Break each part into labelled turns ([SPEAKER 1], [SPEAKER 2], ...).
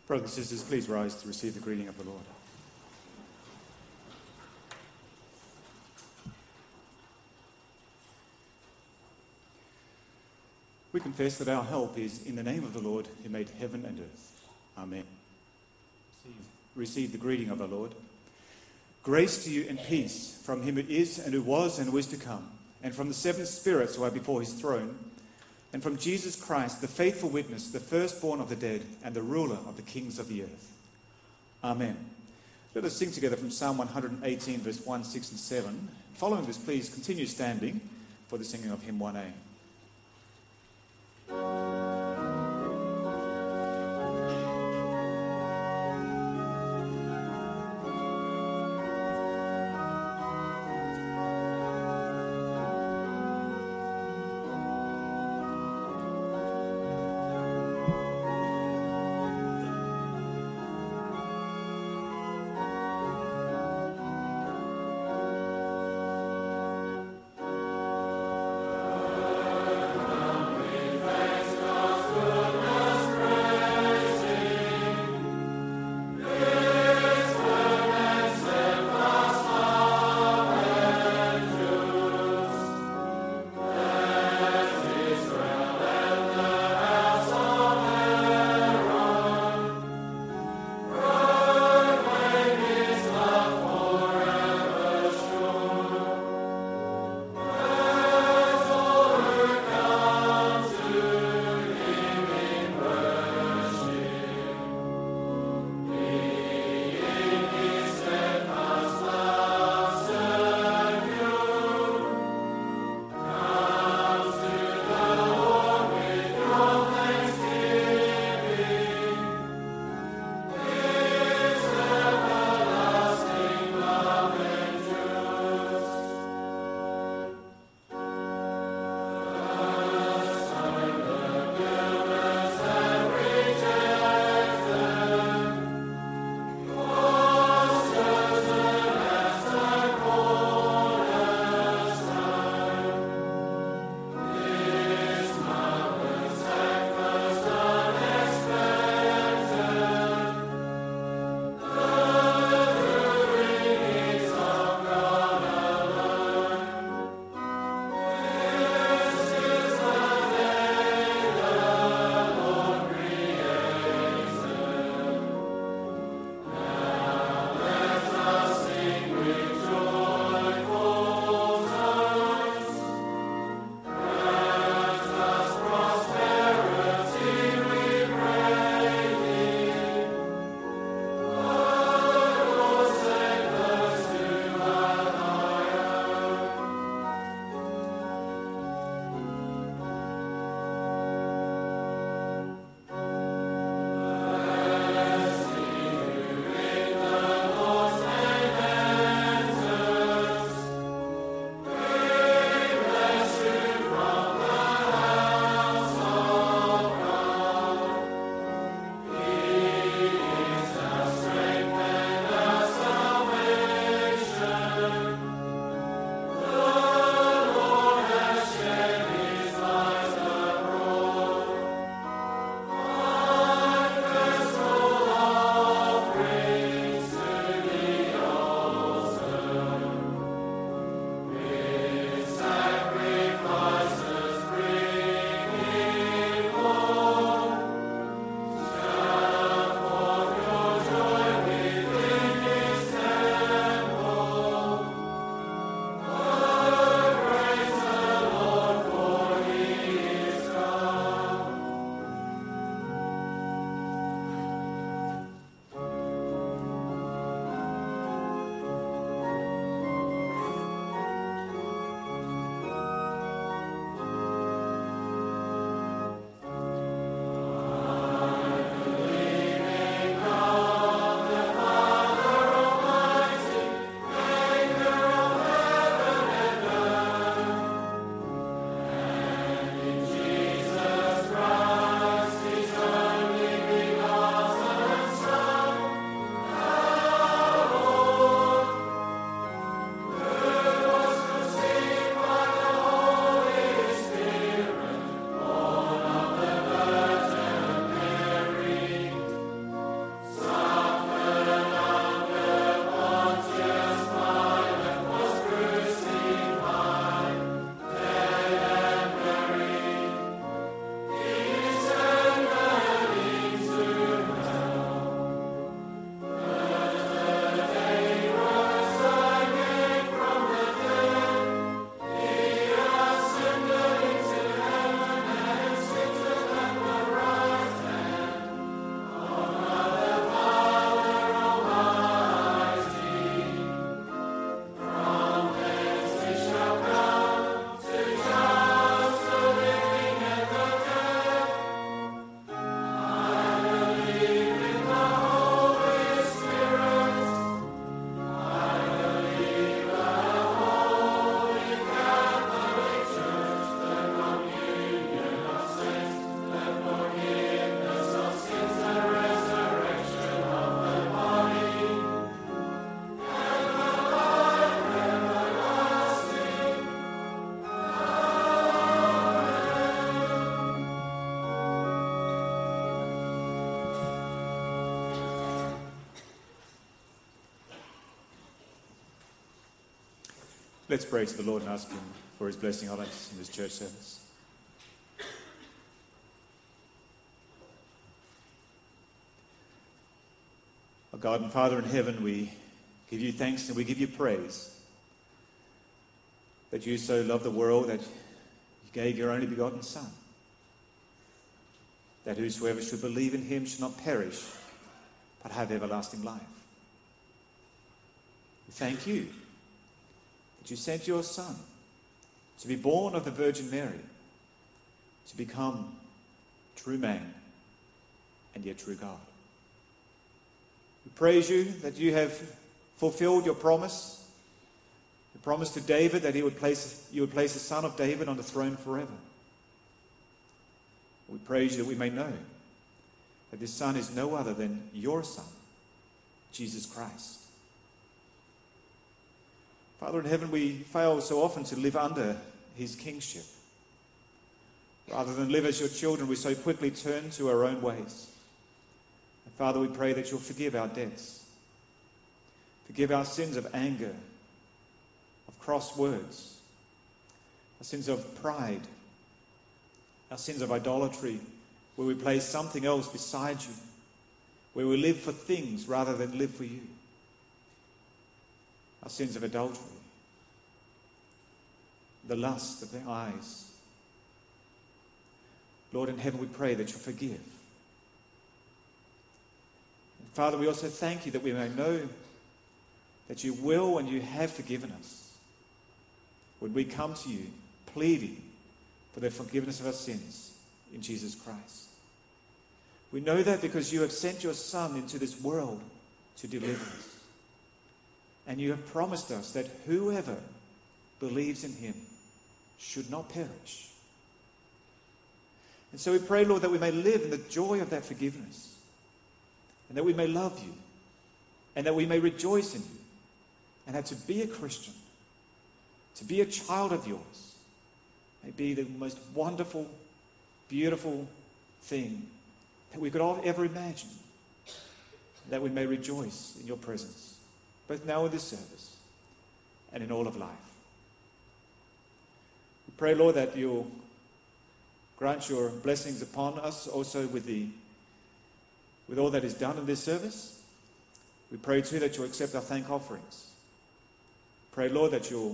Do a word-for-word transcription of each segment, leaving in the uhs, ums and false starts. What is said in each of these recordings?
[SPEAKER 1] Brothers and sisters, please rise to receive the greeting of the Lord. We confess that our help is in the name of the Lord who made heaven and earth. Amen. Receive, receive the greeting of our Lord. Grace to you and peace from him who is and who was and who is to come, and from the seven spirits who are before his throne, and from Jesus Christ, the faithful witness, the firstborn of the dead, and the ruler of the kings of the earth. Amen. Let us sing together from Psalm one eighteen, verse one, six and seven. Following this, please continue standing for the singing of hymn one A. Let's pray to the Lord and ask him for his blessing on us in this church service. Our God and Father in heaven, we give you thanks and we give you praise that you so loved the world that you gave your only begotten Son, that whosoever should believe in him should not perish but have everlasting life. We thank you that you sent your Son to be born of the Virgin Mary, to become true man and yet true God. We praise you that you have fulfilled your promise, the promise to David that he would place, you would place the Son of David on the throne forever. We praise you that we may know that this Son is no other than your Son, Jesus Christ. Father in heaven, we fail so often to live under his kingship. Rather than live as your children, we so quickly turn to our own ways. And Father, we pray that you'll forgive our debts. Forgive our sins of anger, of cross words, our sins of pride, our sins of idolatry, where we place something else beside you, where we live for things rather than live for you. Our sins of adultery, the lust of the eyes. Lord in heaven, we pray that you'll forgive. And Father, we also thank you that we may know that you will and you have forgiven us when we come to you pleading for the forgiveness of our sins in Jesus Christ. We know that because you have sent your Son into this world to deliver us. And you have promised us that whoever believes in him should not perish. And so we pray, Lord, that we may live in the joy of that forgiveness, and that we may love you, and that we may rejoice in you, and that to be a Christian, to be a child of yours, may be the most wonderful, beautiful thing that we could ever imagine, that we may rejoice in your presence, both now in this service and in all of life. We pray, Lord, that you'll grant your blessings upon us also with the with all that is done in this service. We pray too that you'll accept our thank offerings. Pray, Lord, that you'll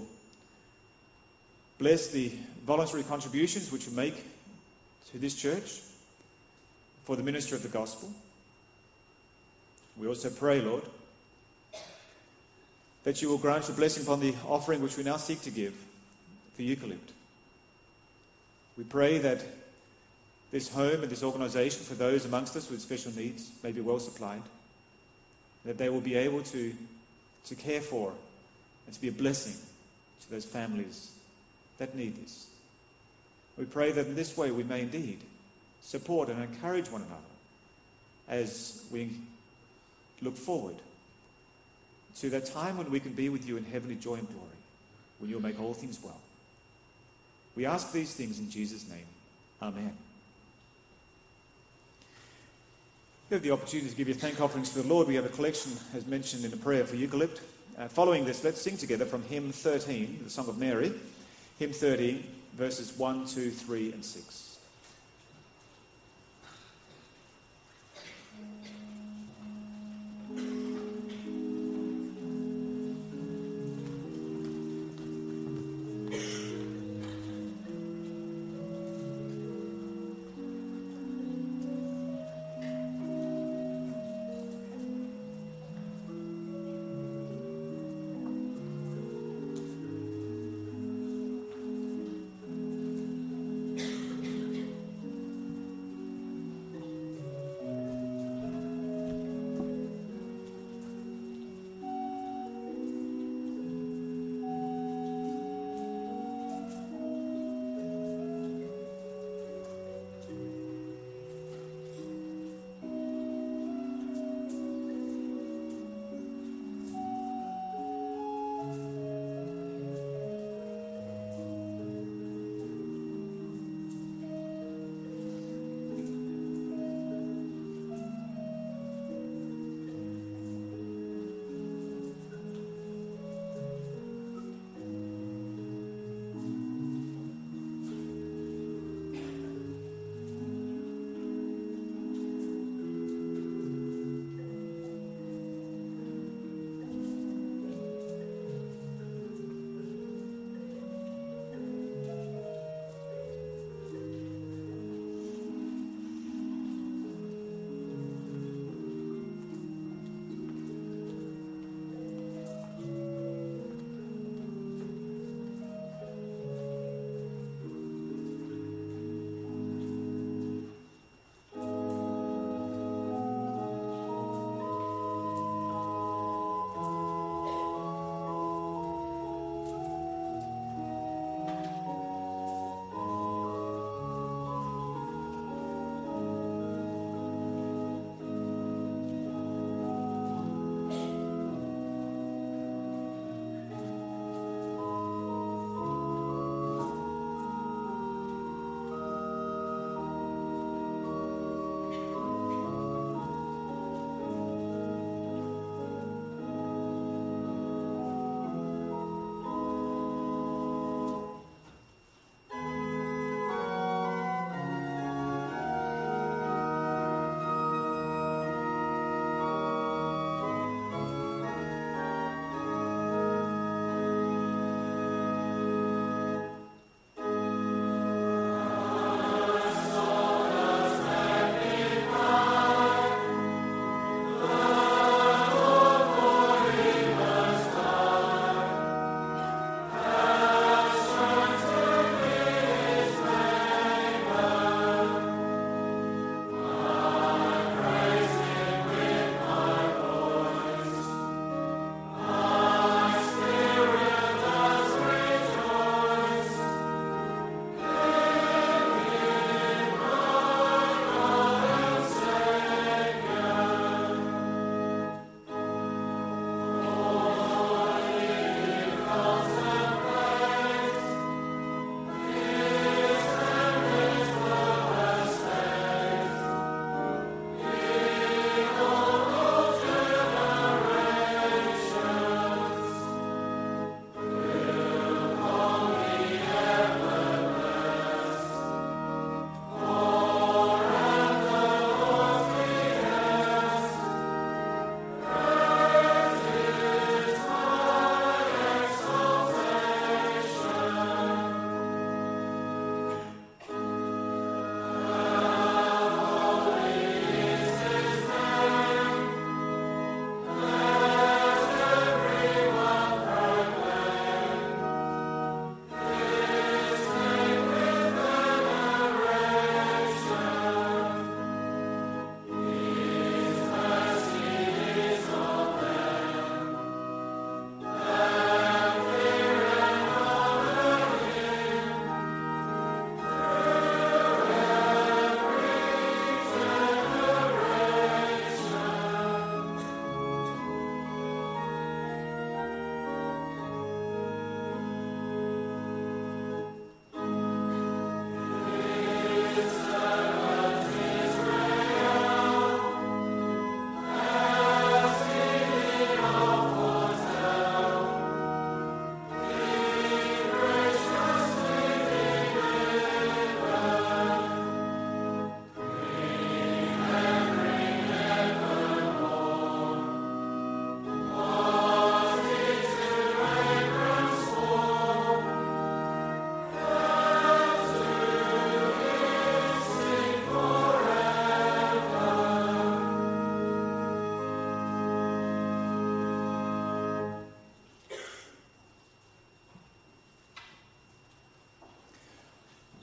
[SPEAKER 1] bless the voluntary contributions which you make to this church for the ministry of the gospel. We also pray, Lord, that you will grant your blessing upon the offering which we now seek to give for Eucalypt. We pray that this home and this organisation for those amongst us with special needs may be well supplied, that they will be able to, to care for and to be a blessing to those families that need this. We pray that in this way we may indeed support and encourage one another as we look forward to that time when we can be with you in heavenly joy and glory, when you'll make all things well. We ask these things in Jesus' name. Amen. We have the opportunity to give you thank offerings to the Lord. We have a collection, as mentioned in the prayer for Eucalypt. Uh, following this, let's sing together from hymn thirteen, the Song of Mary. Hymn thirteen, verses one, two, three, and six.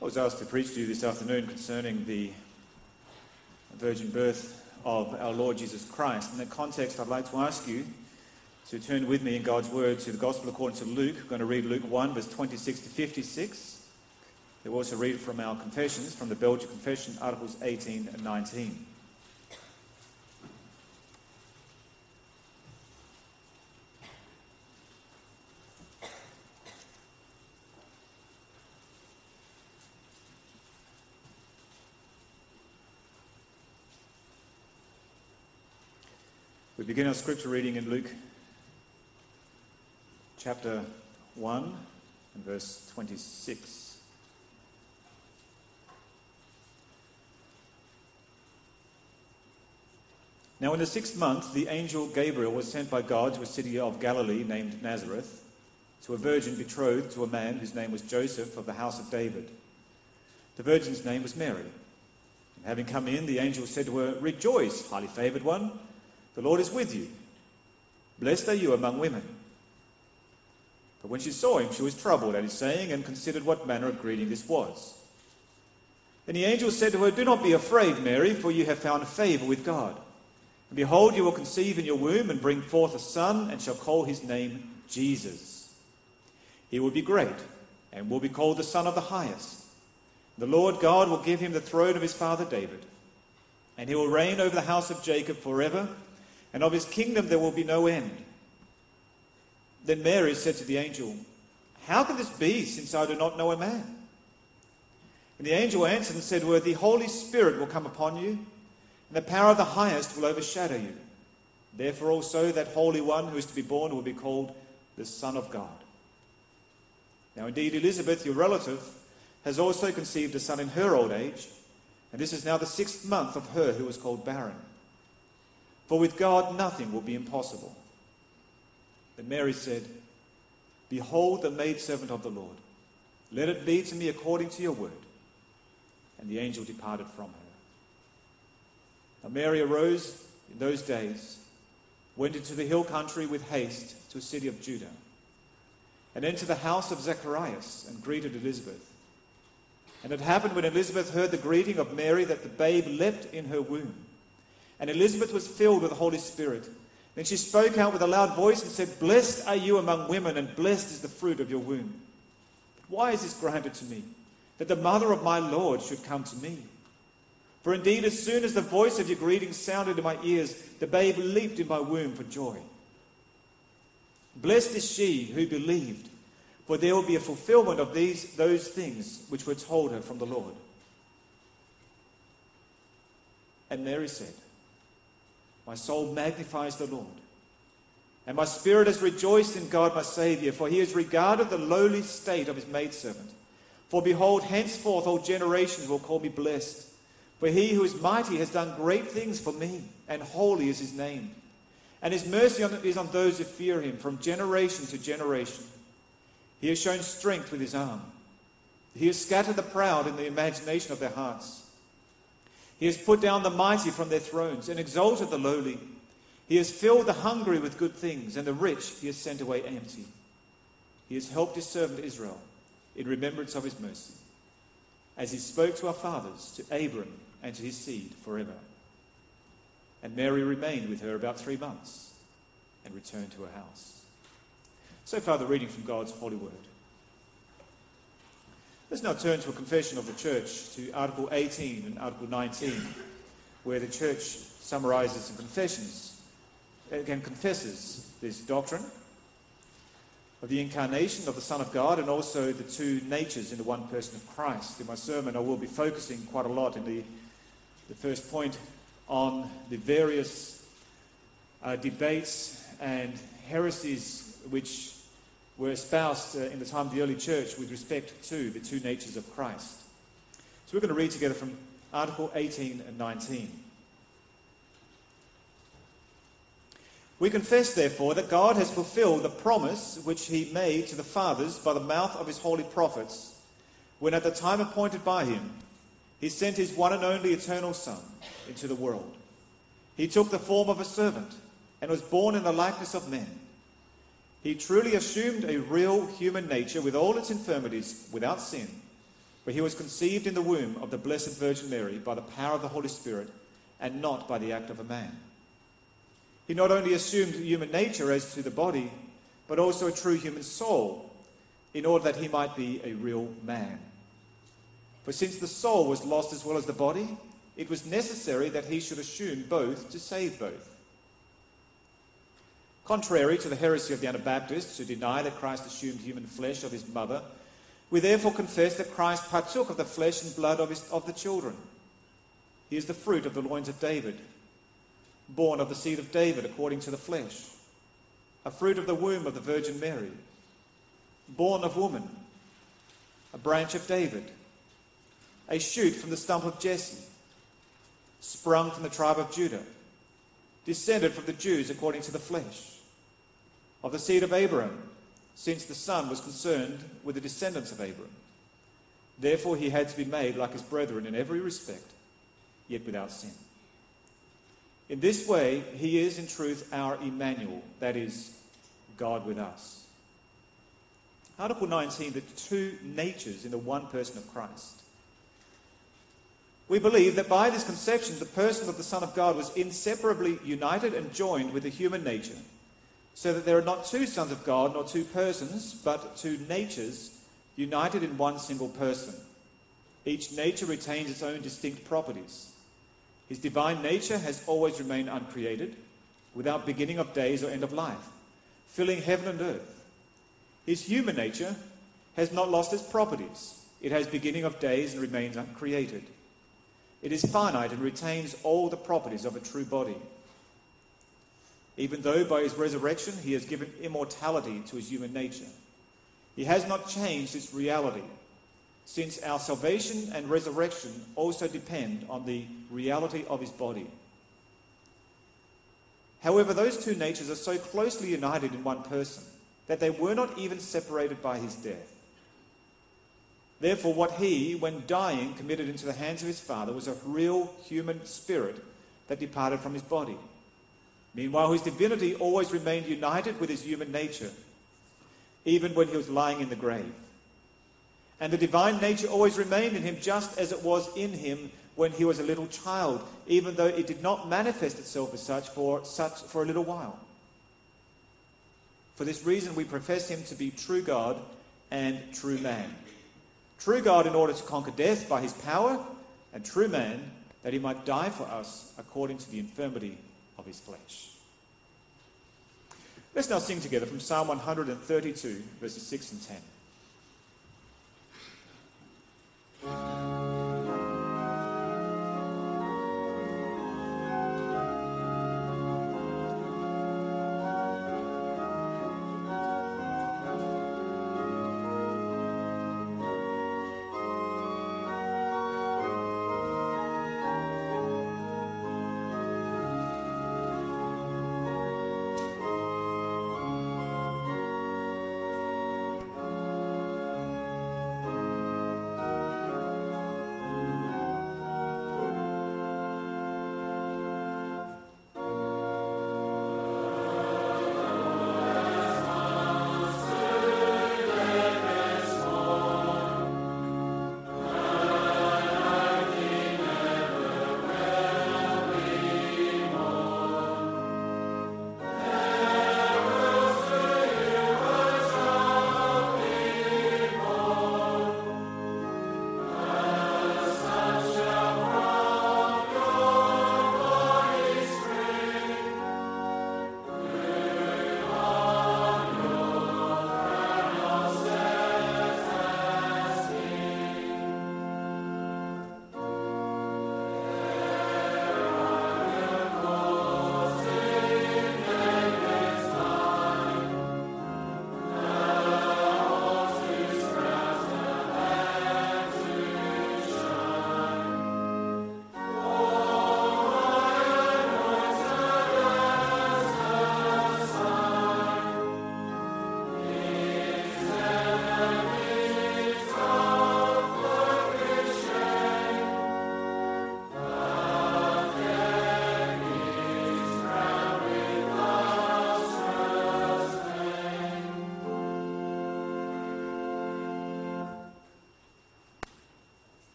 [SPEAKER 1] I was asked to preach to you this afternoon concerning the virgin birth of our Lord Jesus Christ. In that context, I'd like to ask you to turn with me in God's Word to the Gospel according to Luke. I'm going to read Luke one, verse twenty-six to fifty-six. We'll also read from our confessions, from the Belgian Confession, Articles eighteen and nineteen. We begin our scripture reading in Luke chapter one and verse twenty-six. Now in the sixth month, the angel Gabriel was sent by God to a city of Galilee named Nazareth, to a virgin betrothed to a man whose name was Joseph of the house of David. The virgin's name was Mary. And having come in, the angel said to her, "Rejoice, highly favoured one. The Lord is with you. Blessed are you among women." But when she saw him, she was troubled at his saying and considered what manner of greeting this was. And the angel said to her, "Do not be afraid, Mary, for you have found favour with God. And behold, you will conceive in your womb and bring forth a son, and shall call his name Jesus. He will be great and will be called the Son of the Highest. The Lord God will give him the throne of his father David, and he will reign over the house of Jacob forever, and of his kingdom there will be no end." Then Mary said to the angel, "How can this be, since I do not know a man?" And the angel answered and said to her, "The Holy Spirit will come upon you, and the power of the Highest will overshadow you. Therefore also that Holy One who is to be born will be called the Son of God. Now indeed Elizabeth, your relative, has also conceived a son in her old age, and this is now the sixth month of her who was called barren. For with God nothing will be impossible." Then Mary said, "Behold the maidservant of the Lord. Let it be to me according to your word." And the angel departed from her. Now Mary arose in those days, went into the hill country with haste to a city of Judah, and entered the house of Zacharias and greeted Elizabeth. And it happened when Elizabeth heard the greeting of Mary that the babe leapt in her womb. And Elizabeth was filled with the Holy Spirit. Then she spoke out with a loud voice and said, "Blessed are you among women, and blessed is the fruit of your womb. But why is this granted to me, that the mother of my Lord should come to me? For indeed, as soon as the voice of your greeting sounded in my ears, the babe leaped in my womb for joy. Blessed is she who believed, for there will be a fulfillment of these those things which were told her from the Lord." And Mary said, "My soul magnifies the Lord, and my spirit has rejoiced in God my Saviour, for he has regarded the lowly state of his maidservant. For behold, henceforth all generations will call me blessed. For he who is mighty has done great things for me, and holy is his name. And his mercy is on those who fear him from generation to generation. He has shown strength with his arm. He has scattered the proud in the imagination of their hearts. He has put down the mighty from their thrones and exalted the lowly. He has filled the hungry with good things, and the rich he has sent away empty. He has helped his servant Israel in remembrance of his mercy, as he spoke to our fathers, to Abram and to his seed forever." And Mary remained with her about three months and returned to her house. So far the reading from God's holy word. Let's now turn to a confession of the church, to Article eighteen and Article nineteen, where the church summarizes and confessions, again confesses this doctrine of the incarnation of the Son of God and also the two natures in the one person of Christ. In my sermon I will be focusing quite a lot in the, the first point on the various uh, debates and heresies which were espoused uh, in the time of the early church with respect to the two natures of Christ. So we're going to read together from Article eighteen and nineteen. "We confess, therefore, that God has fulfilled the promise which he made to the fathers by the mouth of his holy prophets, when at the time appointed by him, he sent his one and only eternal Son into the world. He took the form of a servant and was born in the likeness of men. He truly assumed a real human nature with all its infirmities without sin, For he was conceived in the womb of the Blessed Virgin Mary by the power of the Holy Spirit, and not by the act of a man. He not only assumed human nature as to the body, but also a true human soul, in order that he might be a real man. For since the soul was lost as well as the body, it was necessary that he should assume both to save both. Contrary to the heresy of the Anabaptists, who deny that Christ assumed human flesh of his mother, we therefore confess that Christ partook of the flesh and blood of, his, of the children. He is the fruit of the loins of David, born of the seed of David according to the flesh, a fruit of the womb of the Virgin Mary, born of woman, a branch of David, a shoot from the stump of Jesse, sprung from the tribe of Judah, descended from the Jews according to the flesh, of the seed of Abraham, since the Son was concerned with the descendants of Abraham. Therefore he had to be made like his brethren in every respect, yet without sin. In this way, he is in truth our Emmanuel, that is, God with us. Article nineteen, the two natures in the one person of Christ. We believe that by this conception, the person of the Son of God was inseparably united and joined with the human nature, so that there are not two sons of God, nor two persons, but two natures united in one single person. Each nature retains its own distinct properties. His divine nature has always remained uncreated, without beginning of days or end of life, filling heaven and earth. His human nature has not lost its properties. It has beginning of days and remains uncreated. It is finite and retains all the properties of a true body. Even though by his resurrection he has given immortality to his human nature, he has not changed its reality, since our salvation and resurrection also depend on the reality of his body. However, those two natures are so closely united in one person that they were not even separated by his death. Therefore, what he, when dying, committed into the hands of his Father was a real human spirit that departed from his body. Meanwhile, his divinity always remained united with his human nature, even when he was lying in the grave. And the divine nature always remained in him just as it was in him when he was a little child, even though it did not manifest itself as such for, such for a little while. For this reason, we profess him to be true God and true man. True God in order to conquer death by his power, and true man that he might die for us according to the infirmity of his flesh. Let's now sing together from Psalm one thirty-two, verses six and ten.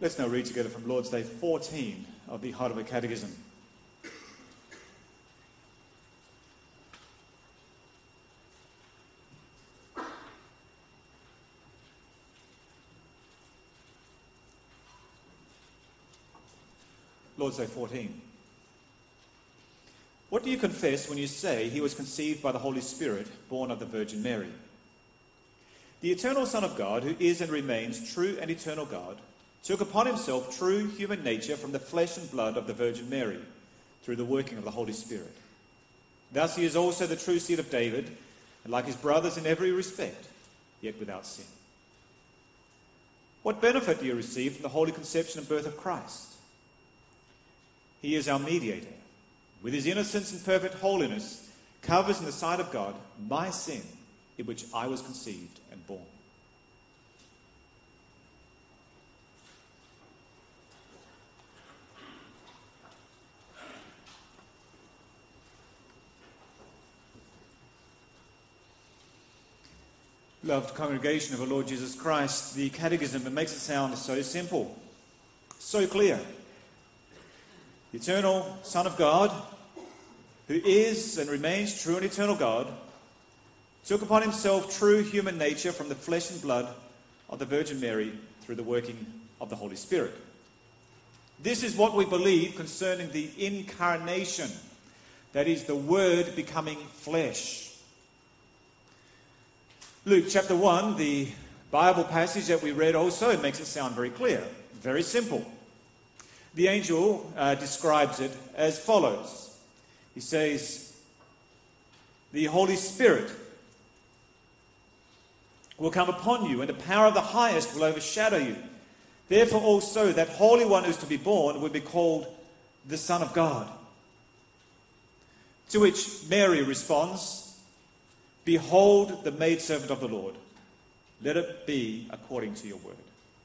[SPEAKER 1] Let's now read together from Lord's Day fourteen of the Heidelberg Catechism. Lord's Day fourteen. What do you confess when you say he was conceived by the Holy Spirit, born of the Virgin Mary? The eternal Son of God, who is and remains true and eternal God, took upon himself true human nature from the flesh and blood of the Virgin Mary, through the working of the Holy Spirit. Thus he is also the true seed of David, and like his brothers in every respect, yet without sin. What benefit do you receive from the holy conception and birth of Christ? He is our mediator. With his innocence and perfect holiness, covers in the sight of God my sin, in which I was conceived and born. Loved congregation of our Lord Jesus Christ, the Catechism, it makes it sound so simple, so clear. The eternal Son of God, who is and remains true and eternal God, took upon himself true human nature from the flesh and blood of the Virgin Mary through the working of the Holy Spirit. This is what we believe concerning the incarnation, that is, the Word becoming flesh. Luke chapter one, the Bible passage that we read also, it makes it sound very clear, very simple. The angel uh, describes it as follows. He says, the Holy Spirit will come upon you, and the power of the highest will overshadow you. Therefore also that Holy One who is to be born will be called the Son of God. To which Mary responds, behold the maidservant of the Lord. Let it be according to your word.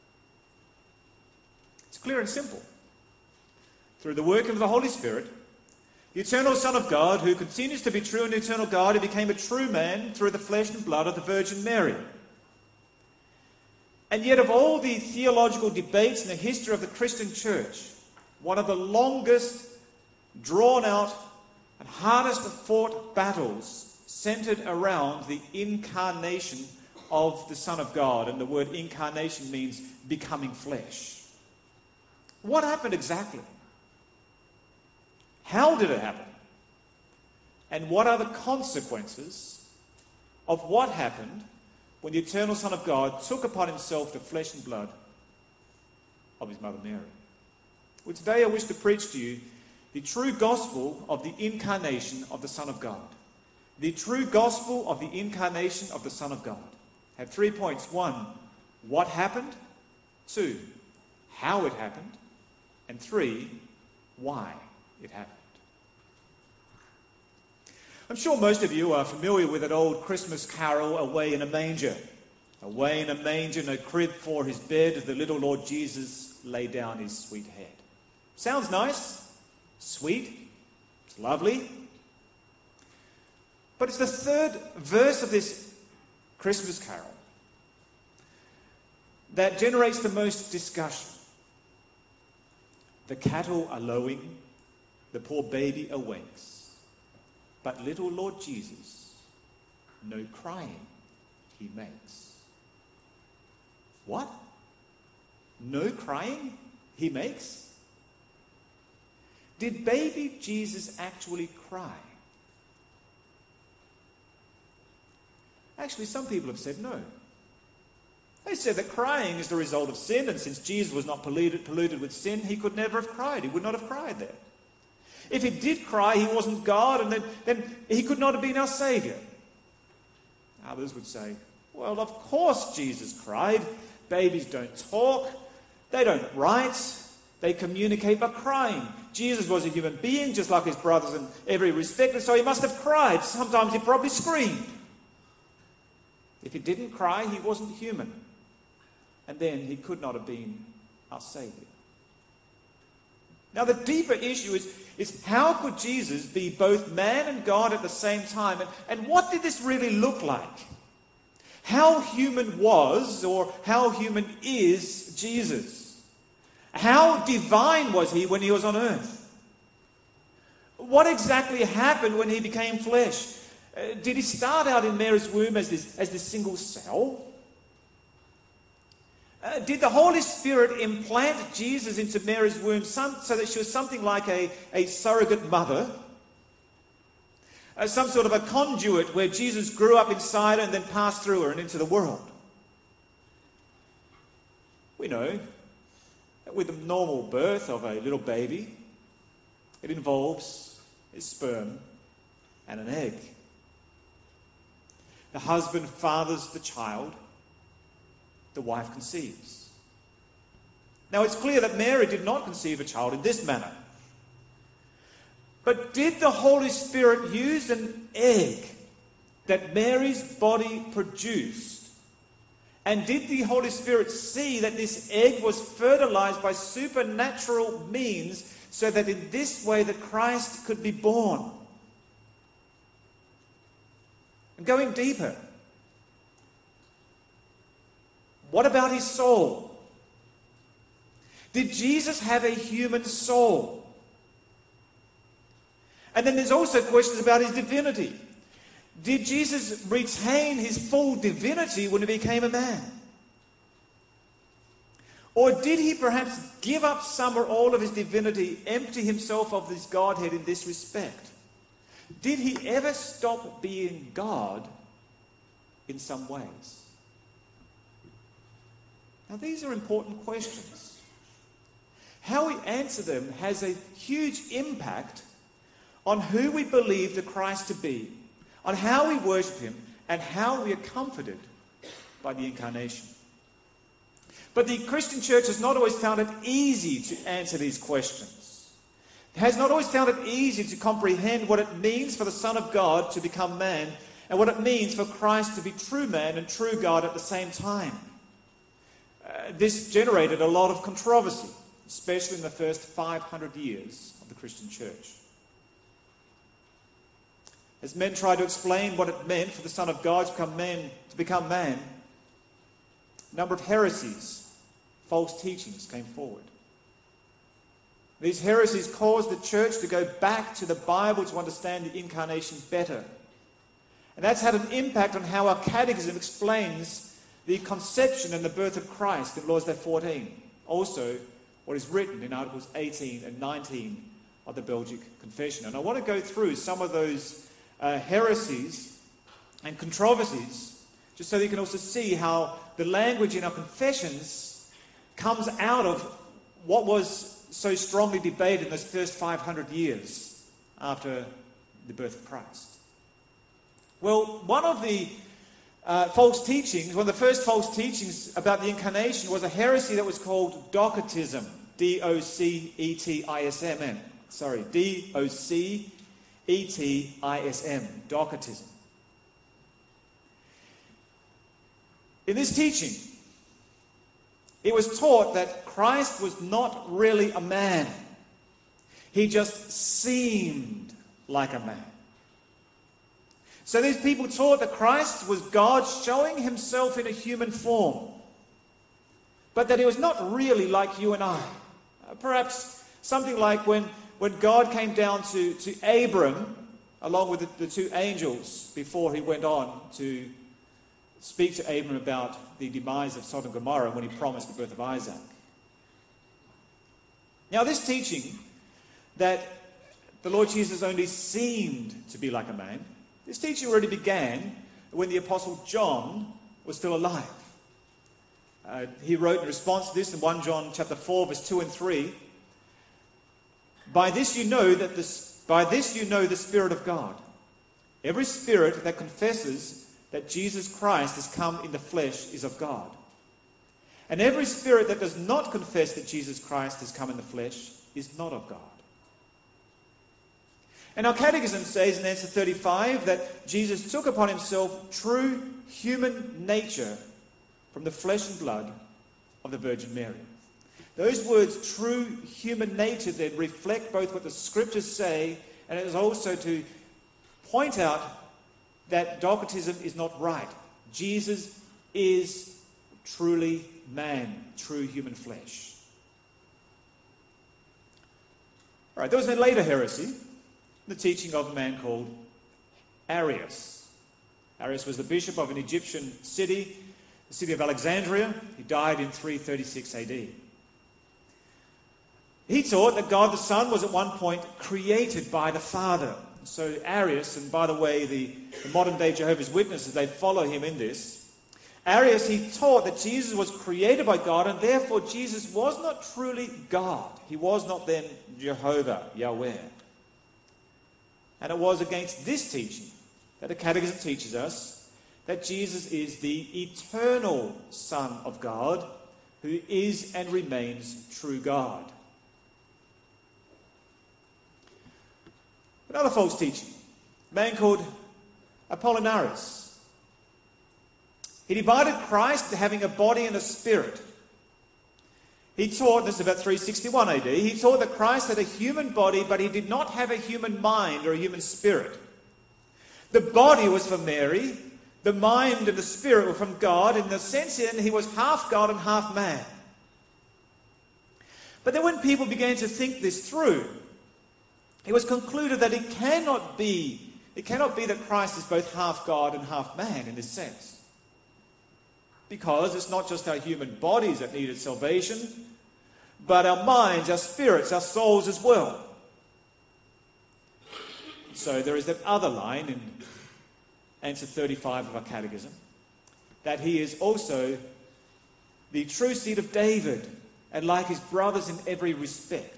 [SPEAKER 1] It's clear and simple. Through the work of the Holy Spirit, the eternal Son of God, who continues to be true and eternal God, who became a true man through the flesh and blood of the Virgin Mary. And yet of all the theological debates in the history of the Christian church, one of the longest, drawn out, and hardest fought battles centered around the incarnation of the Son of God. And the word incarnation means becoming flesh. What happened exactly? How did it happen? And what are the consequences of what happened when the eternal Son of God took upon himself the flesh and blood of his mother Mary? Well, today I wish to preach to you the true gospel of the incarnation of the Son of God. The true gospel of the incarnation of the Son of God. I have three points. One, what happened? Two, how it happened. And three, why it happened. I'm sure most of you are familiar with that old Christmas carol, Away in a Manger. Away in a manger, no crib for his bed, the little Lord Jesus lay down his sweet head. Sounds nice, sweet, it's lovely. But it's the third verse of this Christmas carol that generates the most discussion. The cattle are lowing, the poor baby awakes, but little Lord Jesus, no crying he makes. What? No crying he makes? Did baby Jesus actually cry? Actually, some people have said no. They said that crying is the result of sin, and since Jesus was not polluted, polluted with sin, he could never have cried. He would not have cried there. If he did cry, he wasn't God, and then, then he could not have been our Saviour. Others would say, well, of course Jesus cried. Babies don't talk. They don't write. They communicate by crying. Jesus was a human being, just like his brothers in every respect, and so he must have cried. Sometimes he probably screamed. If he didn't cry, he wasn't human. And then he could not have been our Saviour. Now the deeper issue is, is how could Jesus be both man and God at the same time? And, and what did this really look like? How human was, or how human is Jesus? How divine was he when he was on earth? What exactly happened when he became flesh? Uh, did he start out in Mary's womb as this, as this single cell? Uh, did the Holy Spirit implant Jesus into Mary's womb some, so that she was something like a, a surrogate mother? Uh, some sort of a conduit where Jesus grew up inside her and then passed through her and into the world? We know that with the normal birth of a little baby, it involves a sperm and an egg. The husband fathers the child, the wife conceives. Now it's clear that Mary did not conceive a child in this manner. But did the Holy Spirit use an egg that Mary's body produced? And did the Holy Spirit see that this egg was fertilized by supernatural means so that in this way the Christ could be born? And going deeper, what about his soul? Did Jesus have a human soul? And then there's also questions about his divinity. Did Jesus retain his full divinity when he became a man? Or did he perhaps give up some or all of his divinity, empty himself of his Godhead in this respect? Did he ever stop being God in some ways? Now, these are important questions. How we answer them has a huge impact on who we believe the Christ to be, on how we worship him, and how we are comforted by the incarnation. But the Christian church has not always found it easy to answer these questions. It has not always found it easy to comprehend what it means for the Son of God to become man, and what it means for Christ to be true man and true God at the same time. Uh, this generated a lot of controversy, especially in the first five hundred years of the Christian church. As men tried to explain what it meant for the Son of God to become man, to become man, a number of heresies, false teachings came forward. These heresies caused the church to go back to the Bible to understand the incarnation better. And that's had an impact on how our catechism explains the conception and the birth of Christ in Lord's Day fourteen. Also, what is written in Articles eighteen and nineteen of the Belgic Confession. And I want to go through some of those uh, heresies and controversies, just so that you can also see how the language in our confessions comes out of what was so strongly debated in those first five hundred years after the birth of Christ. Well, one of the uh, false teachings, one of the first false teachings about the incarnation was a heresy that was called Docetism. D O C E T I S M N. Sorry, D O C E T I S M. Docetism. In this teaching, it was taught that Christ was not really a man. He just seemed like a man. So these people taught that Christ was God showing himself in a human form, but that he was not really like you and I. Uh, perhaps something like when, when God came down to, to Abram, along with the, the two angels, before he went on to speak to Abram about the demise of Sodom and Gomorrah, when he promised the birth of Isaac. Now, this teaching that the Lord Jesus only seemed to be like a man, this teaching already began when the Apostle John was still alive. Uh, he wrote in response to this in First John chapter four, verse two and three, By this you know that this, by this you know the Spirit of God. Every spirit that confesses that Jesus Christ has come in the flesh is of God. And every spirit that does not confess that Jesus Christ has come in the flesh is not of God. And our catechism says in answer thirty-five that Jesus took upon himself true human nature from the flesh and blood of the Virgin Mary. Those words, true human nature, then reflect both what the scriptures say, and it is also to point out that Docetism is not right. Jesus is truly man, true human flesh. All right, there was a later heresy, the teaching of a man called Arius. Arius was the bishop of an Egyptian city, the city of Alexandria. He died in three thirty-six A D. He taught that God the Son was at one point created by the Father. So Arius, and by the way, the, the modern-day Jehovah's Witnesses, they follow him in this. Arius, he taught that Jesus was created by God, and therefore Jesus was not truly God. He was not then Jehovah, Yahweh. And it was against this teaching that the Catechism teaches us that Jesus is the eternal Son of God, who is and remains true God. Another false teaching, a man called Apollinaris. He divided Christ into having a body and a spirit. He taught, this is about three sixty-one A D, he taught that Christ had a human body, but he did not have a human mind or a human spirit. The body was for Mary, the mind and the spirit were from God, in the sense that he was half God and half man. But then when people began to think this through, it was concluded that it cannot be, it cannot be that Christ is both half God and half man in this sense. Because it's not just our human bodies that needed salvation, but our minds, our spirits, our souls as well. So there is that other line in answer thirty-five of our catechism, that he is also the true seed of David, and like his brothers in every respect.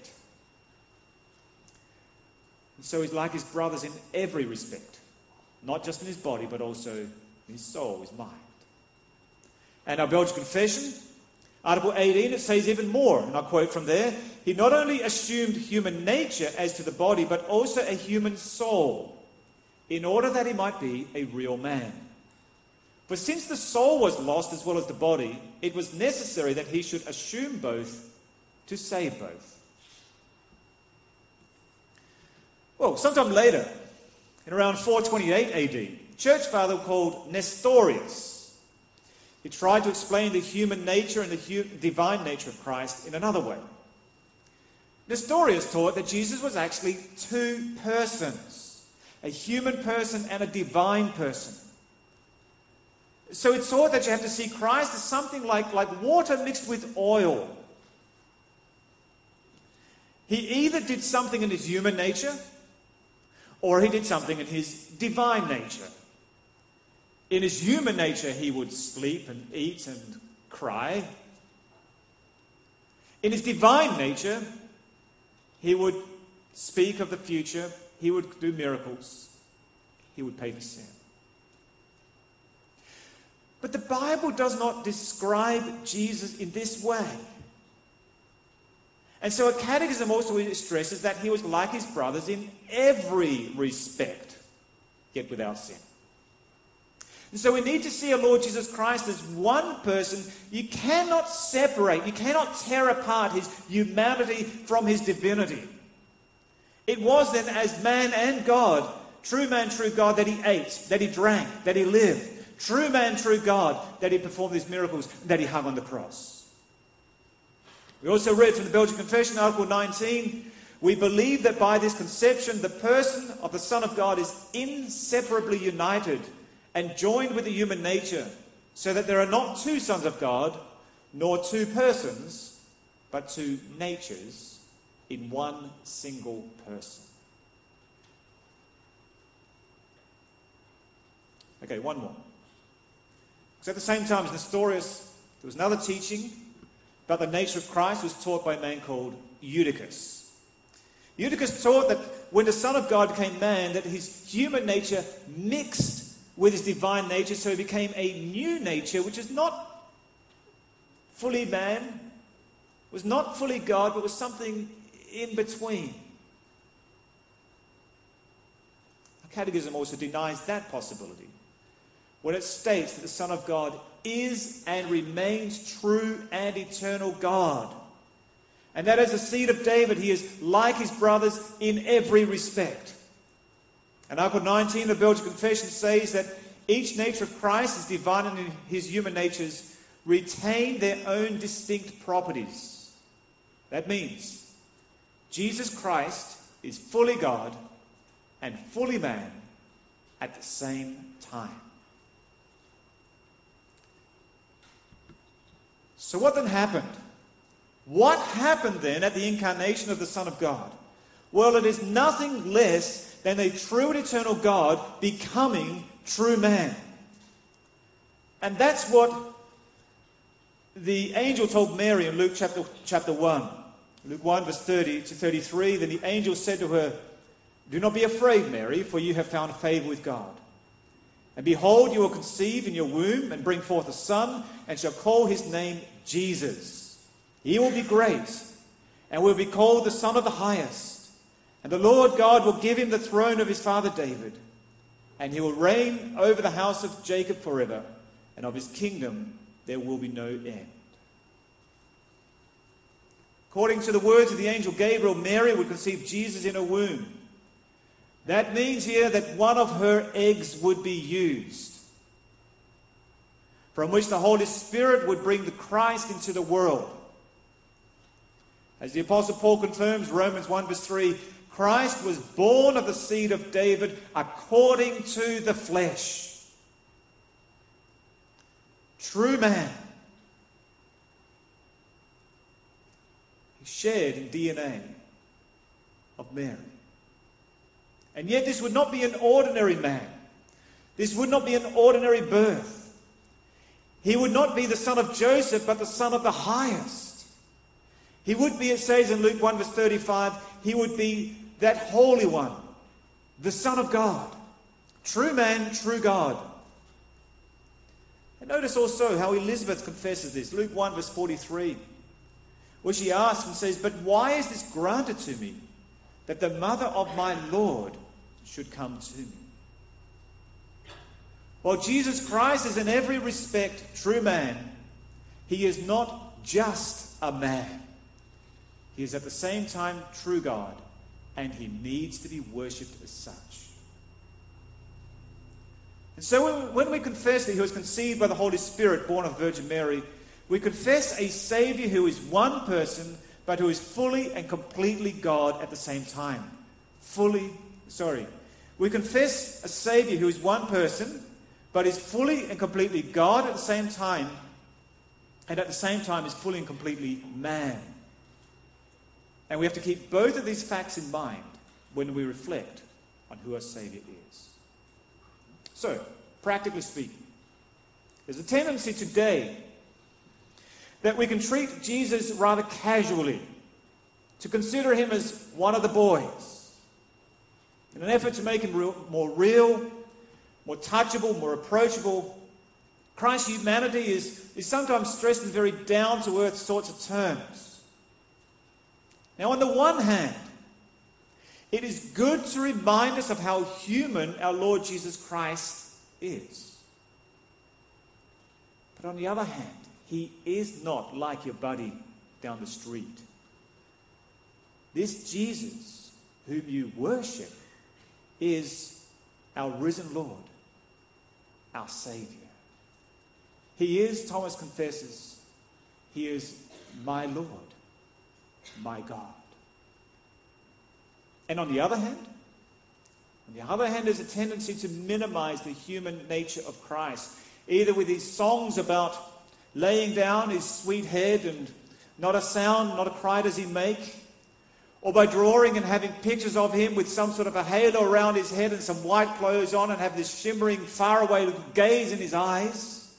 [SPEAKER 1] So he's like his brothers in every respect, not just in his body, but also in his soul, his mind. And our Belgian Confession, Article eighteen, it says even more, and I quote from there, he not only assumed human nature as to the body, but also a human soul, in order that he might be a real man. For since the soul was lost as well as the body, it was necessary that he should assume both to save both. Well, sometime later, in around four twenty-eight A D, a church father called Nestorius, he tried to explain the human nature and the hu- divine nature of Christ in another way. Nestorius taught that Jesus was actually two persons, a human person and a divine person. So it taught that you have to see Christ as something like, like water mixed with oil. He either did something in his human nature, or he did something in his divine nature. In his human nature, he would sleep and eat and cry. In his divine nature, he would speak of the future. He would do miracles. He would pay for sin. But the Bible does not describe Jesus in this way. And so a catechism also stresses that he was like his brothers in every respect, yet without sin. And so we need to see our Lord Jesus Christ as one person. You cannot separate, you cannot tear apart his humanity from his divinity. It was then as man and God, true man, true God, that he ate, that he drank, that he lived. True man, true God, that he performed these miracles, that he hung on the cross. We also read from the Belgian Confession, Article nineteen, we believe that by this conception, the person of the Son of God is inseparably united and joined with the human nature, so that there are not two sons of God, nor two persons, but two natures in one single person. Okay, one more. Because at the same time as Nestorius, there was another teaching about the nature of Christ was taught by a man called Eutychus. Eutychus taught that when the Son of God became man, that his human nature mixed with his divine nature, so he became a new nature, which is not fully man, was not fully God, but was something in between. The Catechism also denies that possibility when it states that the Son of God is and remains true and eternal God. And that as the seed of David, he is like his brothers in every respect. And Article nineteen of the Belgian Confession says that each nature of Christ is divine and his human natures retain their own distinct properties. That means Jesus Christ is fully God and fully man at the same time. So what then happened? What happened then at the incarnation of the Son of God? Well, it is nothing less than a true and eternal God becoming true man. And that's what the angel told Mary in Luke chapter, chapter one. Luke one, verse thirty to thirty-three. Then the angel said to her, "Do not be afraid, Mary, for you have found favor with God. And behold, you will conceive in your womb and bring forth a son, and shall call his name Jesus. He will be great, and will be called the Son of the Highest. And the Lord God will give him the throne of his father David, and he will reign over the house of Jacob forever, and of his kingdom there will be no end." According to the words of the angel Gabriel, Mary would conceive Jesus in her womb. That means here that one of her eggs would be used, from which the Holy Spirit would bring the Christ into the world. As the Apostle Paul confirms, Romans one verse three, Christ was born of the seed of David according to the flesh. True man. He shared in D N A of Mary. And yet this would not be an ordinary man. This would not be an ordinary birth. He would not be the son of Joseph, but the Son of the Highest. He would be, it says in Luke one verse thirty-five, he would be that Holy One, the Son of God. True man, true God. And notice also how Elizabeth confesses this. Luke one verse forty-three, where she asks and says, "But why is this granted to me, that the mother of my Lord should come to me?" While Jesus Christ is in every respect true man, he is not just a man. He is at the same time true God, and he needs to be worshipped as such. And so when we confess that he was conceived by the Holy Spirit, born of Virgin Mary, we confess a Savior who is one person, but who is fully and completely God at the same time. Fully, sorry. We confess a Savior who is one person, but is fully and completely God at the same time, and at the same time is fully and completely man. And we have to keep both of these facts in mind when we reflect on who our Savior is. So, practically speaking, there's a tendency today that we can treat Jesus rather casually, to consider him as one of the boys, in an effort to make him real, more real, more touchable, more approachable. Christ's humanity is, is sometimes stressed in very down-to-earth sorts of terms. Now, on the one hand, it is good to remind us of how human our Lord Jesus Christ is. But on the other hand, he is not like your buddy down the street. This Jesus, whom you worship, is our risen Lord, our Savior. He is, Thomas confesses, he is my Lord, my God. And on the other hand, on the other hand, there's a tendency to minimize the human nature of Christ, either with these songs about laying down his sweet head and not a sound, not a cry does he make, or by drawing and having pictures of him with some sort of a halo around his head and some white clothes on and have this shimmering, faraway gaze in his eyes.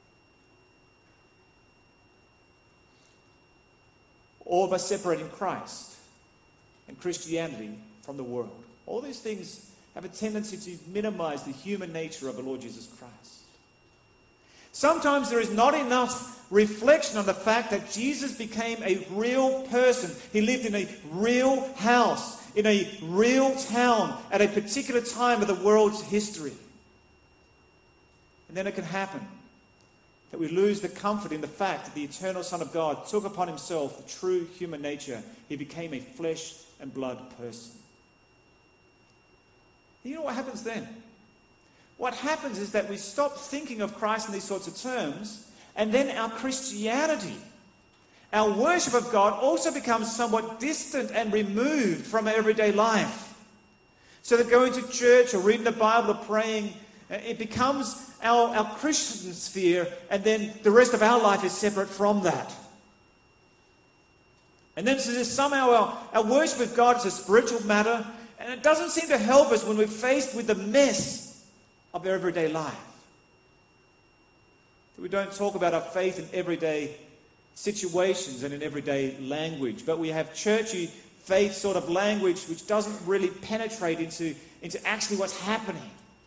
[SPEAKER 1] Or by separating Christ and Christianity from the world. All these things have a tendency to minimize the human nature of the Lord Jesus Christ. Sometimes there is not enough reflection on the fact that Jesus became a real person. He lived in a real house, in a real town, at a particular time of the world's history. And then it can happen that we lose the comfort in the fact that the eternal Son of God took upon himself the true human nature. He became a flesh and blood person. You know what happens then? What happens is that we stop thinking of Christ in these sorts of terms, and then our Christianity, our worship of God also becomes somewhat distant and removed from our everyday life. So that going to church or reading the Bible or praying, it becomes our, our Christian sphere, and then the rest of our life is separate from that. And then so somehow our, our worship of God is a spiritual matter, and it doesn't seem to help us when we're faced with the mess of our everyday life. We don't talk about our faith in everyday situations and in everyday language, but we have churchy faith sort of language which doesn't really penetrate into, into actually what's happening.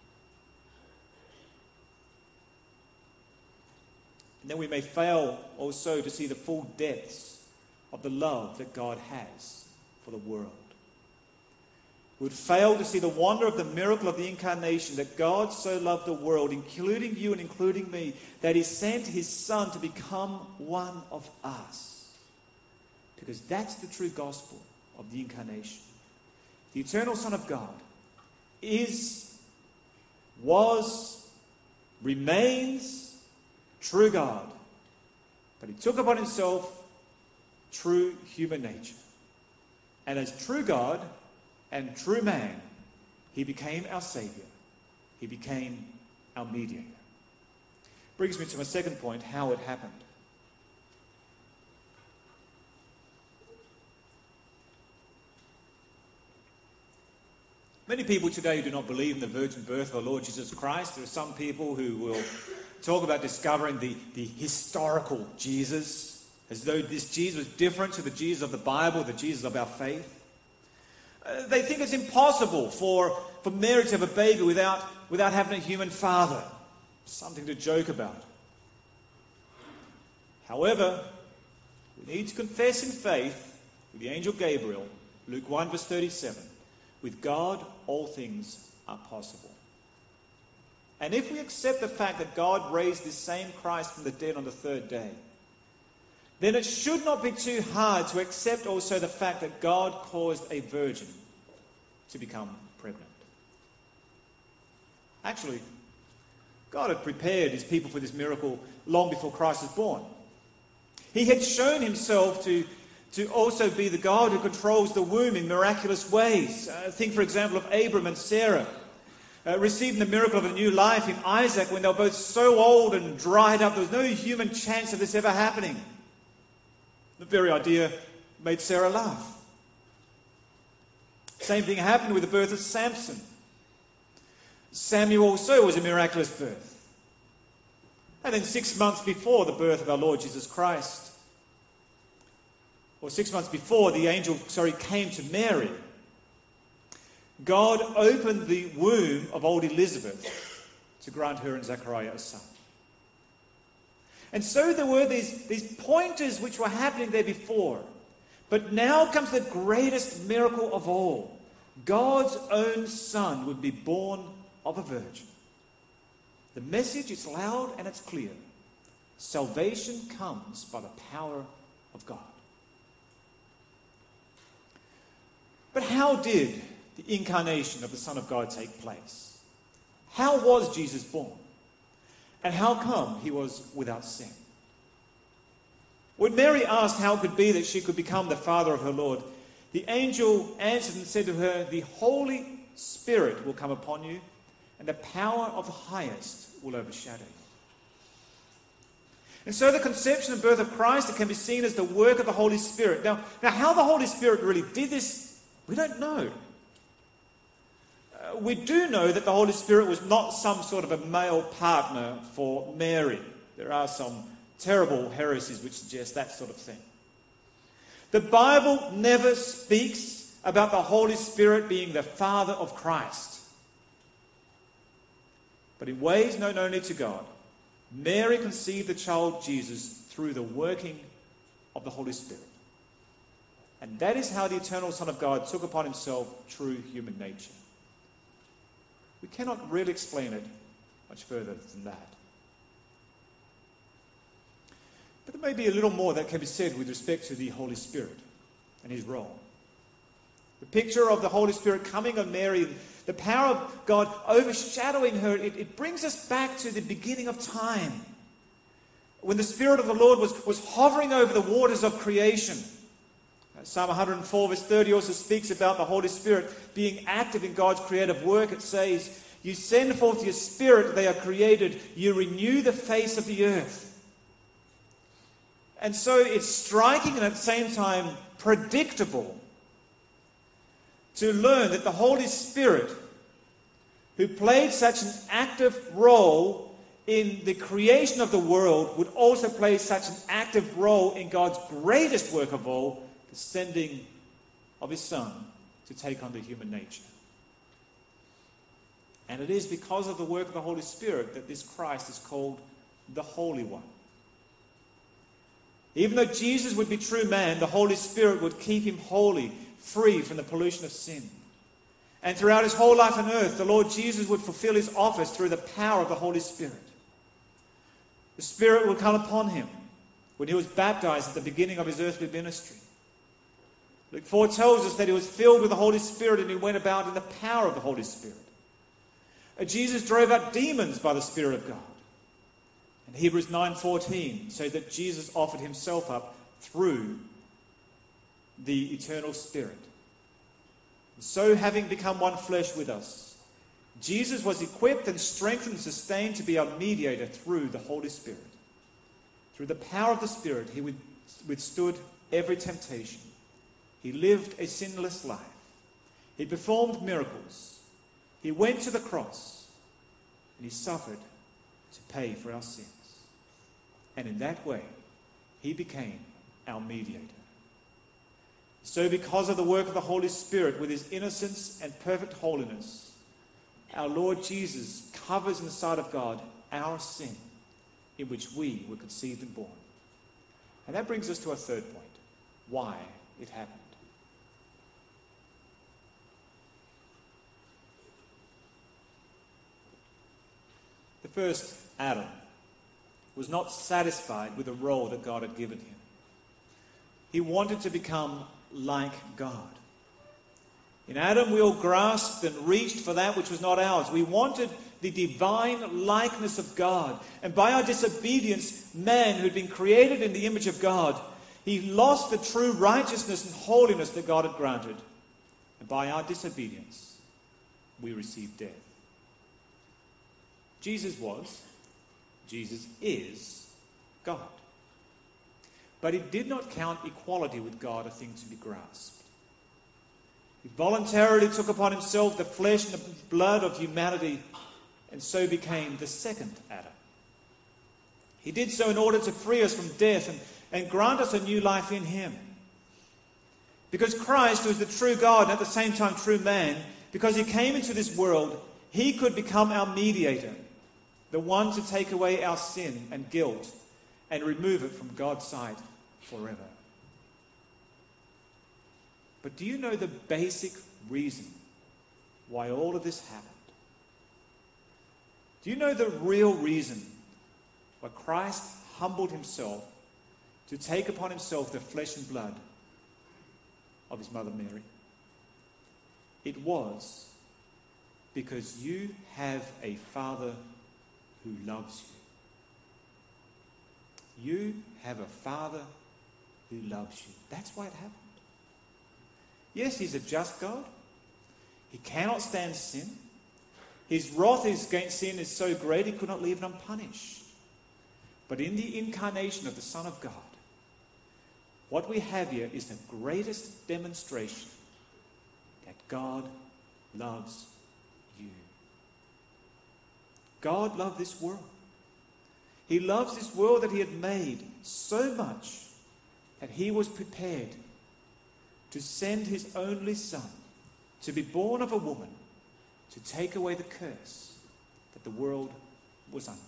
[SPEAKER 1] And then we may fail also to see the full depths of the love that God has for the world. We would fail to see the wonder of the miracle of the incarnation, that God so loved the world, including you and including me, that he sent his Son to become one of us. Because that's the true gospel of the incarnation. The eternal Son of God is, was, remains true God. But he took upon himself true human nature. And as true God and true man, he became our Saviour. He became our mediator. Brings me to my second point, how it happened. Many people today do not believe in the virgin birth of our Lord Jesus Christ. There are some people who will talk about discovering the, the historical Jesus, as though this Jesus was different to the Jesus of the Bible, the Jesus of our faith. Uh, they think it's impossible for, for Mary to have a baby without, without having a human father. Something to joke about. However, we need to confess in faith with the angel Gabriel, Luke one verse thirty-seven, with God all things are possible. And if we accept the fact that God raised this same Christ from the dead on the third day, then it should not be too hard to accept also the fact that God caused a virgin to become pregnant. Actually, God had prepared his people for this miracle long before Christ was born. He had shown himself to, to also be the God who controls the womb in miraculous ways. Uh, think, for example, of Abram and Sarah, uh, receiving the miracle of a new life in Isaac when they were both so old and dried up. There was no human chance of this ever happening. The very idea made Sarah laugh. Same thing happened with the birth of Samson. Samuel also was a miraculous birth. And then six months before the birth of our Lord Jesus Christ, or six months before the angel, sorry, came to Mary, God opened the womb of old Elizabeth to grant her and Zechariah a son. And so there were these, these pointers which were happening there before. But now comes the greatest miracle of all. God's own Son would be born of a virgin. The message is loud and it's clear. Salvation comes by the power of God. But how did the incarnation of the Son of God take place? How was Jesus born? And how come he was without sin? When Mary asked how it could be that she could become the father of her Lord, the angel answered and said to her, "The Holy Spirit will come upon you, and the power of the highest will overshadow you." And so the conception and birth of Christ can be seen as the work of the Holy Spirit. Now, now how the Holy Spirit really did this, we don't know. Uh, we do know that the Holy Spirit was not some sort of a male partner for Mary. There are some terrible heresies which suggest that sort of thing. The Bible never speaks about the Holy Spirit being the Father of Christ. But in ways known only to God, Mary conceived the child Jesus through the working of the Holy Spirit. And that is how the eternal Son of God took upon himself true human nature. We cannot really explain it much further than that. But there may be a little more that can be said with respect to the Holy Spirit and his role. The picture of the Holy Spirit coming on Mary, the power of God overshadowing her, it, it brings us back to the beginning of time. when the Spirit of the Lord was, was hovering over the waters of creation. Psalm one hundred four verse thirty also speaks about the Holy Spirit being active in God's creative work. It says, "You send forth your Spirit, they are created. You renew the face of the earth." And so it's striking and at the same time predictable to learn that the Holy Spirit, who played such an active role in the creation of the world, would also play such an active role in God's greatest work of all, the sending of His Son to take on the human nature. And it is because of the work of the Holy Spirit that this Christ is called the Holy One. Even though Jesus would be true man, the Holy Spirit would keep him holy, free from the pollution of sin. And throughout his whole life on earth, the Lord Jesus would fulfill his office through the power of the Holy Spirit. The Spirit would come upon him when he was baptized at the beginning of his earthly ministry. Luke four tells us that he was filled with the Holy Spirit and he went about in the power of the Holy Spirit. Jesus drove out demons by the Spirit of God. And Hebrews nine fourteen says that Jesus offered himself up through the eternal Spirit. So having become one flesh with us, Jesus was equipped and strengthened and sustained to be our mediator through the Holy Spirit. Through the power of the Spirit, he withstood every temptation. He lived a sinless life. He performed miracles. He went to the cross and he suffered to pay for our sins. And in that way, he became our mediator. So because of the work of the Holy Spirit, with his innocence and perfect holiness, our Lord Jesus covers in the sight of God our sin in which we were conceived and born. And that brings us to our third point, why it happened. The first Adam was not satisfied with the role that God had given him. He wanted to become like God. In Adam, we all grasped and reached for that which was not ours. We wanted the divine likeness of God. And by our disobedience, man who had been created in the image of God, he lost the true righteousness and holiness that God had granted. And by our disobedience, we received death. Jesus was, Jesus is God. But he did not count equality with God a thing to be grasped. He voluntarily took upon himself the flesh and the blood of humanity and so became the second Adam. He did so in order to free us from death and, and grant us a new life in him. Because Christ, who is the true God and at the same time true man, because he came into this world, he could become our mediator, the one to take away our sin and guilt and remove it from God's sight forever. But do you know the basic reason why all of this happened? Do you know the real reason why Christ humbled himself to take upon himself the flesh and blood of his mother Mary? It was because you have a Father who loves you. You have a Father who loves you. That's why it happened. Yes, he's a just God. He cannot stand sin. His wrath against sin is so great he could not leave it unpunished. But in the incarnation of the Son of God, what we have here is the greatest demonstration that God loves you. God loved this world. He loves this world that he had made so much that he was prepared to send his only Son to be born of a woman to take away the curse that the world was under.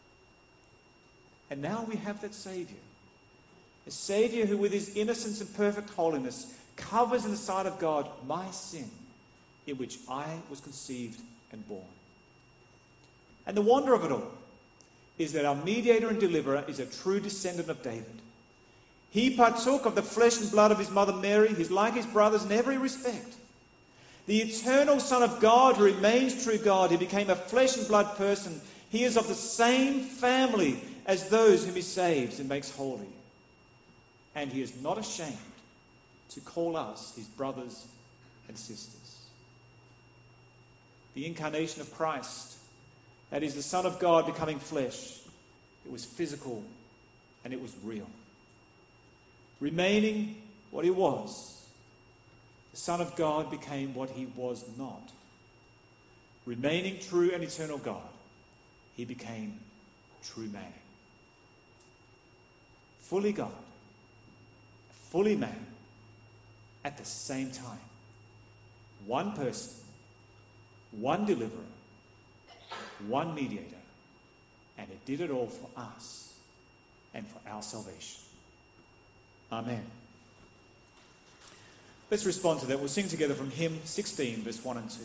[SPEAKER 1] And now we have that Saviour. A Saviour who with his innocence and perfect holiness covers in the sight of God my sin in which I was conceived and born. And the wonder of it all is that our mediator and deliverer is a true descendant of David. He partook of the flesh and blood of his mother Mary. He's like his brothers in every respect. The eternal Son of God who remains true God, he became a flesh and blood person. He is of the same family as those whom he saves and makes holy. And he is not ashamed to call us his brothers and sisters. The incarnation of Christ, that is the Son of God becoming flesh, it was physical and it was real. Remaining what he was, the Son of God became what he was not. Remaining true and eternal God, he became true man. Fully God, fully man, at the same time. One person, one deliverer, one mediator, and it did it all for us and for our salvation. Amen. Let's respond to that. We'll sing together from hymn sixteen, verse one and two.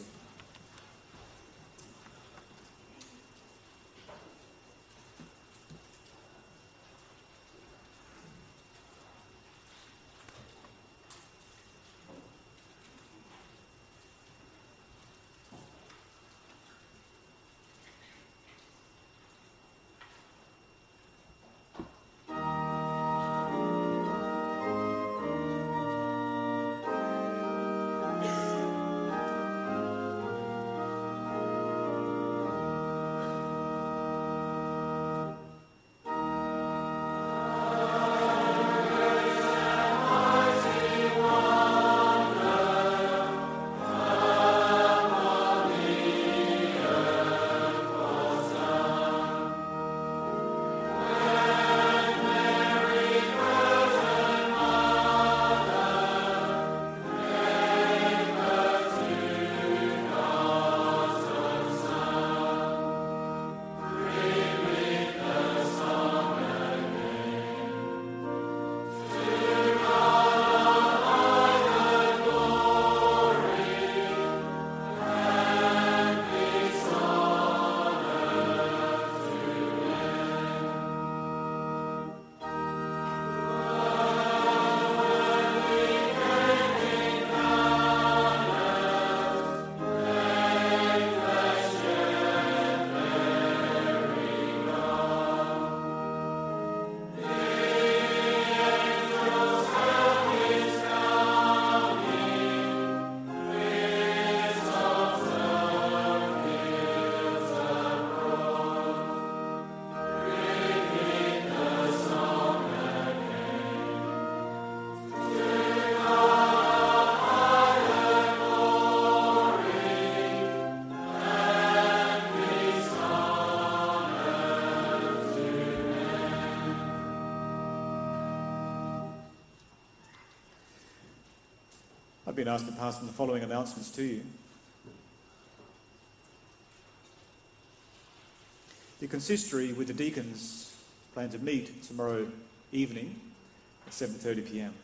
[SPEAKER 1] I've been asked to pass on the following announcements to you. The consistory with the deacons plan to meet tomorrow evening at seven thirty p m.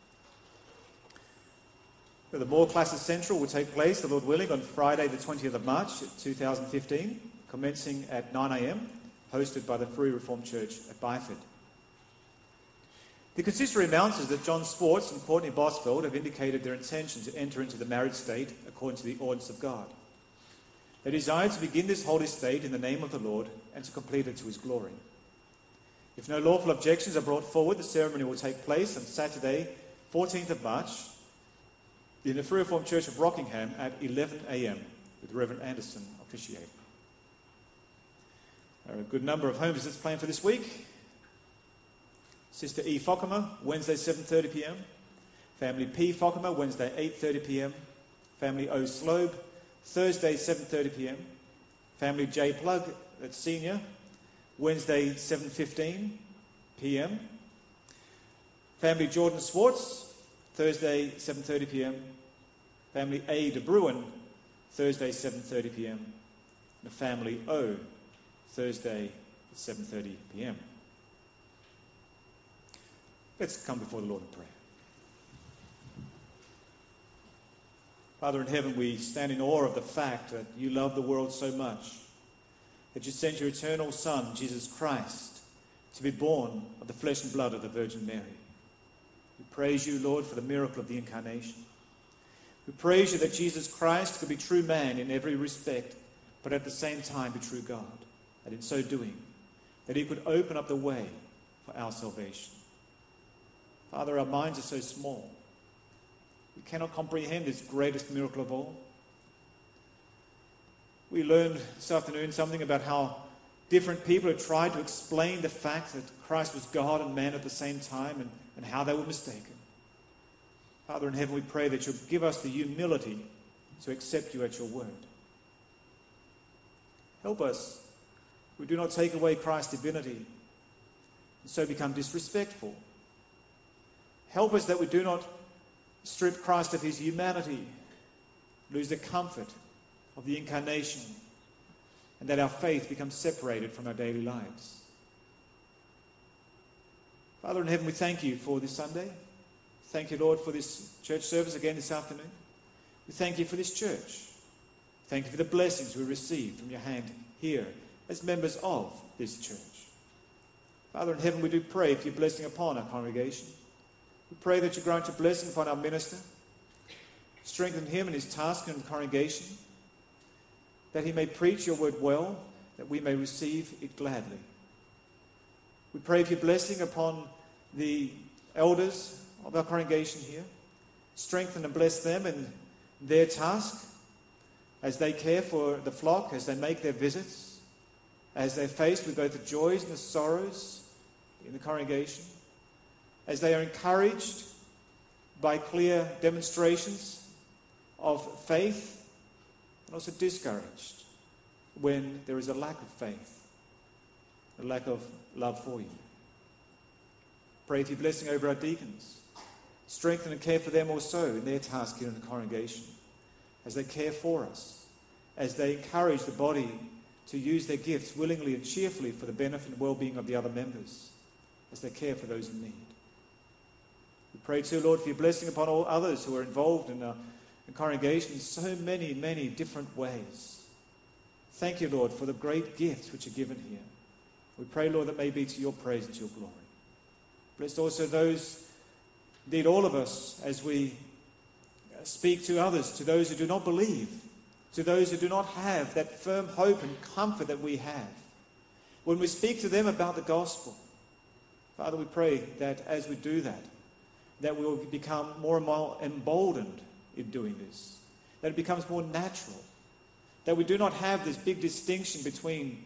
[SPEAKER 1] The Moore Classes Central will take place, the Lord willing, on Friday the twentieth of March two thousand fifteen, commencing at nine a m, hosted by the Free Reformed Church at Byford. The consistory announces that John Swartz and Courtney Bosfeld have indicated their intention to enter into the married state according to the ordinance of God. They desire to begin this holy state in the name of the Lord and to complete it to his glory. If no lawful objections are brought forward, the ceremony will take place on Saturday, fourteenth of March, in the Free Reformed Church of Rockingham at eleven a m, with Reverend Anderson officiating. There are a good number of home visits planned for this week. Sister E. Fockemer, Wednesday, seven thirty p m. Family P. Fockemer, Wednesday, eight thirty p m. Family O. Slobe, Thursday, seven thirty p m. Family J. Plug, that's senior, Wednesday, seven fifteen p m. Family Jordan Swartz, Thursday, seven thirty p m. Family A. De Bruin, Thursday, seven thirty p m. The family O, Thursday, seven thirty p m. Let's come before the Lord in prayer. Father in heaven, we stand in awe of the fact that you love the world so much that you sent your eternal Son, Jesus Christ, to be born of the flesh and blood of the Virgin Mary. We praise you, Lord, for the miracle of the incarnation. We praise you that Jesus Christ could be true man in every respect, but at the same time be true God, and in so doing that he could open up the way for our salvation. Father, our minds are so small. We cannot comprehend this greatest miracle of all. We learned this afternoon something about how different people have tried to explain the fact that Christ was God and man at the same time, and, and how they were mistaken. Father in heaven, we pray that you'll give us the humility to accept you at your word. Help us. We do not take away Christ's divinity and so become disrespectful. Help us that we do not strip Christ of his humanity, lose the comfort of the incarnation, and that our faith becomes separated from our daily lives. Father in heaven, we thank you for this Sunday. Thank you, Lord, for this church service again this afternoon. We thank you for this church. Thank you for the blessings we receive from your hand here as members of this church. Father in heaven, we do pray for your blessing upon our congregation. We pray that you grant your blessing upon our minister. Strengthen him in his task in the congregation, that he may preach your word well, that we may receive it gladly. We pray for your blessing upon the elders of our congregation here. Strengthen and bless them in their task as they care for the flock, as they make their visits, as they're faced with both the joys and the sorrows in the congregation, as they are encouraged by clear demonstrations of faith, and also discouraged when there is a lack of faith, a lack of love for you. Pray for your blessing over our deacons. Strengthen and care for them also in their task here in the congregation, as they care for us, as they encourage the body to use their gifts willingly and cheerfully for the benefit and well-being of the other members, as they care for those in need. We pray too, Lord, for your blessing upon all others who are involved in our in congregation in so many, many different ways. Thank you, Lord, for the great gifts which are given here. We pray, Lord, that may be to your praise and to your glory. Bless also those, indeed all of us, as we speak to others, to those who do not believe, to those who do not have that firm hope and comfort that we have. When we speak to them about the gospel, Father, we pray that as we do that, that we will become more and more emboldened in doing this, that it becomes more natural, that we do not have this big distinction between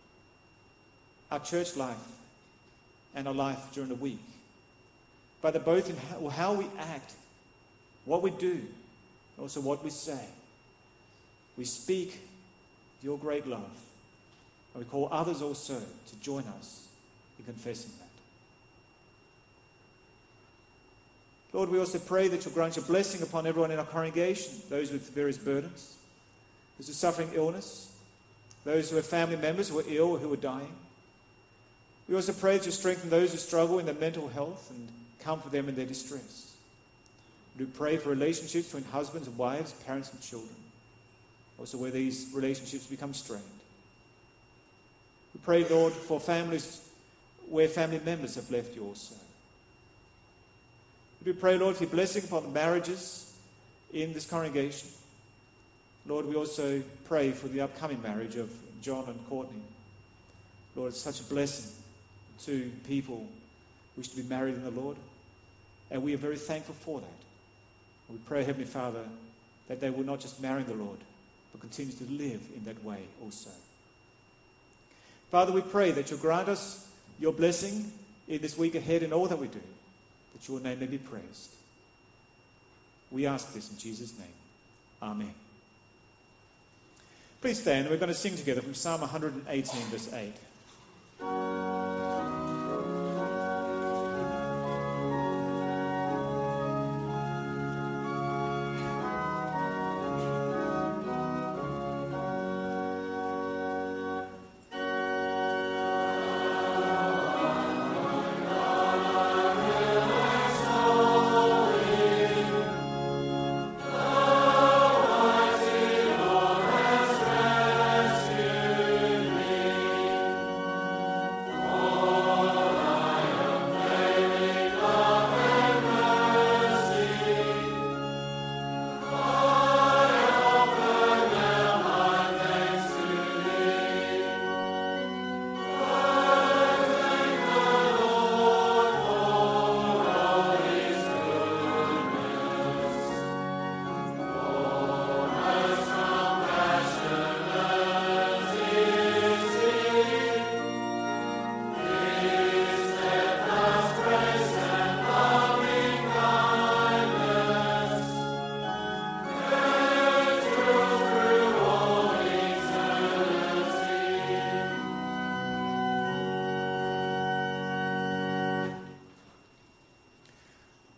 [SPEAKER 1] our church life and our life during the week, but that both in how, how we act, what we do, and also what we say, we speak your great love, and we call others also to join us in confessing that. Lord, we also pray that you'll grant your blessing upon everyone in our congregation, those with various burdens, those who are suffering illness, those who have family members who are ill or who are dying. We also pray that you strengthen those who struggle in their mental health and comfort them in their distress. We do pray for relationships between husbands and wives, parents and children, also where these relationships become strained. We pray, Lord, for families where family members have left you also. We do pray, Lord, for your blessing upon the marriages in this congregation. Lord, we also pray for the upcoming marriage of John and Courtney. Lord, it's such a blessing to people who wish to be married in the Lord, and we are very thankful for that. We pray, Heavenly Father, that they will not just marry the Lord, but continue to live in that way also. Father, we pray that you'll grant us your blessing in this week ahead in all that we do, that your name may be praised. We ask this in Jesus' name. Amen. Please stand. We're going to sing together from Psalm one eighteen, verse eight.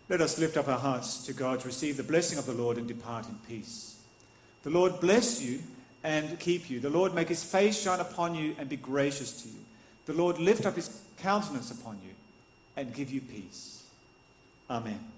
[SPEAKER 1] Let us lift up our hearts to God to receive the blessing of the Lord and depart in peace. The Lord bless you and keep you. The Lord make his face shine upon you and be gracious to you. The Lord lift up his countenance upon you and give you peace. Amen.